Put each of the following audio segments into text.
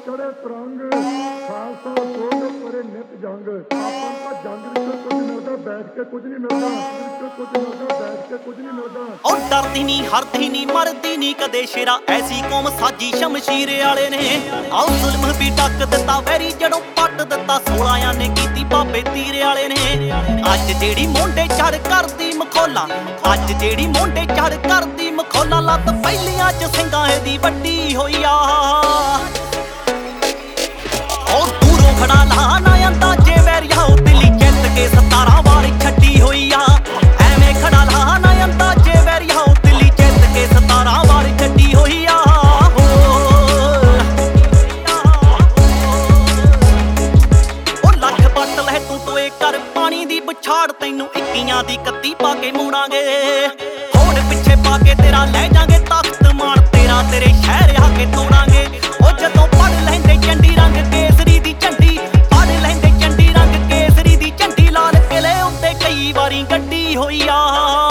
ਚੜੇ ਤਰੰਗ ਖਾਲਸਾ ਸੋਧ ਪਰੇ ਨਿਤ ਜੰਗ। ਆਪਾਂ ਤਾਂ ਜੰਗ ਵਿੱਚੋਂ ਕੁਝ ਮਿਲਦਾ ਬੈਠ ਕੇ ਕੁਝ ਨਹੀਂ ਮਿਲਦਾ, ਵਿੱਚੋਂ ਕੁਝ ਮਿਲਦਾ ਬੈਠ ਕੇ ਕੁਝ ਨਹੀਂ ਮਿਲਦਾ। ਉਹ ਡਰਦੀ ਨਹੀਂ ਹਰਦੀ ਨਹੀਂ ਮਰਦੀ ਨਹੀਂ ਕਦੇ ਸ਼ੇਰਾ, ਐਸੀ ਕੌਮ ਸਾਜੀ ਸ਼ਮਸ਼ੀਰ ਵਾਲੇ ਨੇ। ਆਹ ਜ਼ੁਲਮ ਵੀ ਟੱਕ ਦਿੱਤਾ ਵੈਰੀ ਜੜੋਂ ਪੱਟ ਦਿੱਤਾ, 16 ਨੇ ਕੀਤੀ ਬਾਬੇ ਤੀਰ ਵਾਲੇ ਨੇ। ਅੱਜ ਜਿਹੜੀ ਮੋਢੇ ਚੜ ਕਰਦੀ ਮਖੌਲਾ, ਅੱਜ ਜਿਹੜੀ ਮੋਢੇ ਚੜ ਕਰਦੀ ਮਖੌਲਾ, ਲੱਤ ਪਹਿਲੀਆਂ ਚ ਸਿੰਘਾਂ ਦੀ ਵੱਡੀ ਹੋਈ ਆ। ਉਹ ਦੂਰੋਂ ਖੜਾ ਲਾ ਨਾ ਆਂਦਾ ਜੇ ਵੈਰੀਆ, ਉਹ ਦਿੱਲੀ ਜਿੱਤ ਕੇ 17 ਵਾਰ ਛੱਡੀ ਹੋਈ ਆ। ਐਵੇਂ ਖੜਾ ਲਾ ਨਾ ਆਂਦਾ ਜੇ ਵੈਰੀਆ, ਉਹ ਦਿੱਲੀ ਜਿੱਤ ਕੇ 17 ਵਾਰ ਛੱਡੀ ਹੋਈ ਆ। ਉਹ ਲੱਖ ਪੱਟ ਲੈ ਤੂੰ ਟੋਏ ਕਰ ਪਾਣੀ ਦੀ ਬੁਛਾੜ, ਤੈਨੂੰ 21 ਦੀ 31 ਪਾ ਕੇ ਮੋੜਾਂਗੇ। ਹੋੜ ਪਿੱਛੇ ਪਾ ਕੇ ਤੇਰਾ ਲੈ ਜਾਾਂਗੇ ਤਖਤ ਮਾਣ ਤੇਰਾ, ਤੇਰੇ ਸ਼ਹਿਰ ਆ ਕੇ ਤੋੜਾਂਗੇ। ਉਹ ਜਦੋਂ ਪੜ ਲੈਂਦੇ ਚੰਡੀ ਰੰਗ ਕੇਸਰੀ ਦੀ ਝੰਡੀ, ਪੜ ਲੈਂਦੇ ਚੰਡੀ ਰੰਗ ਕੇਸਰੀ ਦੀ ਝੰਡੀ, ਲਾਲ ਕਿਲੇ ਉੱਤੇ ਕਈ ਵਾਰੀ ਗੱਡੀ ਹੋਈ ਆ।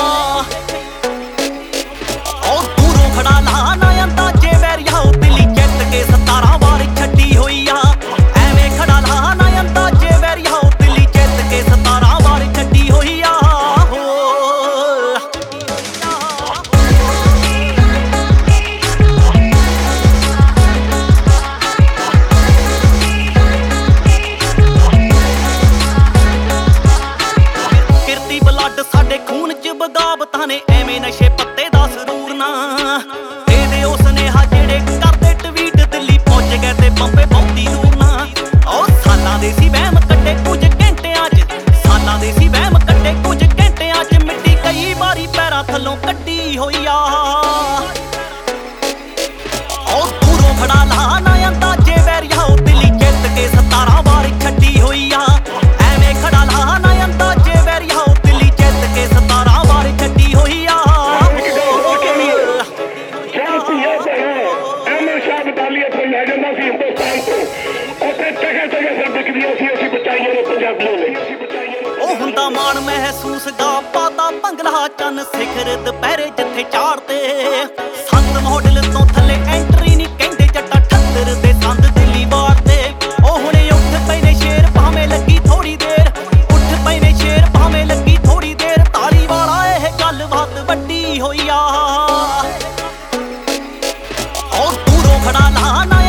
ਉਹ ਦੂਰੋਂ ਖੜਾ ਲਾ ਨਾ ਆਂਦਾ ਜੇ ਵੈਰੀਆ, ਉਹ ਦਿੱਲੀ ਜਿੱਤ ਕੇ 17 ਵਾਰ ਛੱਡੀ ਹੋਈ ਆ। ਐਵੇਂ ਖੜਾ ਲਾ ਨਾ ਆਂਦਾ ਜੇ ਵੈਰੀਆ, ਉਹ ਦਿੱਲੀ ਜਿੱਤ ਕੇ 17 ਵਾਰ ਛੱਡੀ ਹੋਈ ਆ। ਸਾਡੇ ਖੂਨ ਚ ਬਗਾਵਤਾਂ ਨੇ, ਐਵੇਂ ਨਸ਼ੇ ਪੱਤੇ ਦਾ ਸਰੂਰ ਨਾ ਦੇ ਦੇ। ਉਹ ਸੁਨੇਹਾ ਜਿਹੜੇ ਕਰਦੇ ਟਵੀਟ, ਦਿੱਲੀ ਪਹੁੰਚ ਗਏ ਤੇ ਬੰਬੇ ਬਹੁਤੀ ਦੂਰ ਨਾ। ਉਹ ਸਾਲਾਂ ਦੇ ਸੀ ਵਹਿਮ ਕੱਢੇ ਕੁਝ ਘੰਟਿਆਂ ਚ, ਸਾਲਾਂ ਦੇ ਸੀ ਵਹਿਮ ਕੱਢੇ ਕੁਝ ਘੰਟਿਆਂ ਚ, ਮਿੱਟੀ ਕਈ ਵਾਰੀ ਪੈਰਾਂ ਥੱਲੋਂ ਕੱਢੀ ਹੋਈ ਆ। ਉਹ ਦੂਰੋਂ ਖੜਾ ਲਾ ਨਾ ਆਂਦਾ ਜੇ ਵੈਰੀਆ, ਉਹ ਦਿੱਲੀ ਜਿੱਤ ਕੇ 17 ਵਾਰ ਛੱਡੀ ਹੋਈ ਆ। ਐਵੇਂ ਖੜਾ ਲਾ ਨਾ ਆਂਦਾ ਜੇ ਵੈਰੀਆ, ਉਹ ਦਿੱਲੀ ਜਿੱਤ ਕੇ 17 ਵਾਰ ਛੱਡੀ ਹੋਈ ਆ। ਲੈ ਜਾਂਦਾ ਸੀ ਹਿੰਦੁਸਤਾਨ ਤੋਂ, ਉੱਥੇ ਜਗ੍ਹਾ ਜਗ੍ਹਾ ਫਿਰ ਵਿਕਦੀਆਂ ਸੀ, ਅਸੀਂ ਬਚਾਈਆਂ ਨੇ ਪੰਜਾਬੀਆਂ ਨੇ। ਉਹ ਹੁੰਦਾ ਮਾਣ ਮਹਿਸੂਸ ਗਾ ਪਾਤਾ ਭੰਗਲਾ ਚੰਨ ਸਿਖਰ ਦੁਪਹਿਰੇ ਜਿੱਥੇ ਚਾੜਤੇ। ਸੰਤ ਮਾਡਲ ਤੋਂ ਥੱਲੇ ਐਂਟਰੀ ਨਹੀਂ ਕਹਿੰਦੇ ਜੱਟਾ 78 ਦੇ ਸੰਦ ਦਿੱਲੀ ਵਾਰ ਤੇ। ਉਹ ਹੁਣੇ ਉੱਠ ਪਏ ਨੇ ਸ਼ੇਰ ਭਾਵੇਂ ਲੱਗੀ ਥੋੜੀ ਦੇਰ, ਉੱਠ ਪਏ ਨੇ ਸ਼ੇਰ ਭਾਵੇਂ ਲੱਗੀ ਥੋੜੀ ਦੇਰ। ਤਾਲੀ ਵਾਲਾ ਇਹ ਗੱਲਬਾਤ ਵੱਡੀ ਹੋਈ ਆ। ਉਹ ਦੂਰੋਂ ਖੜਾ ਲਾ ਨਾ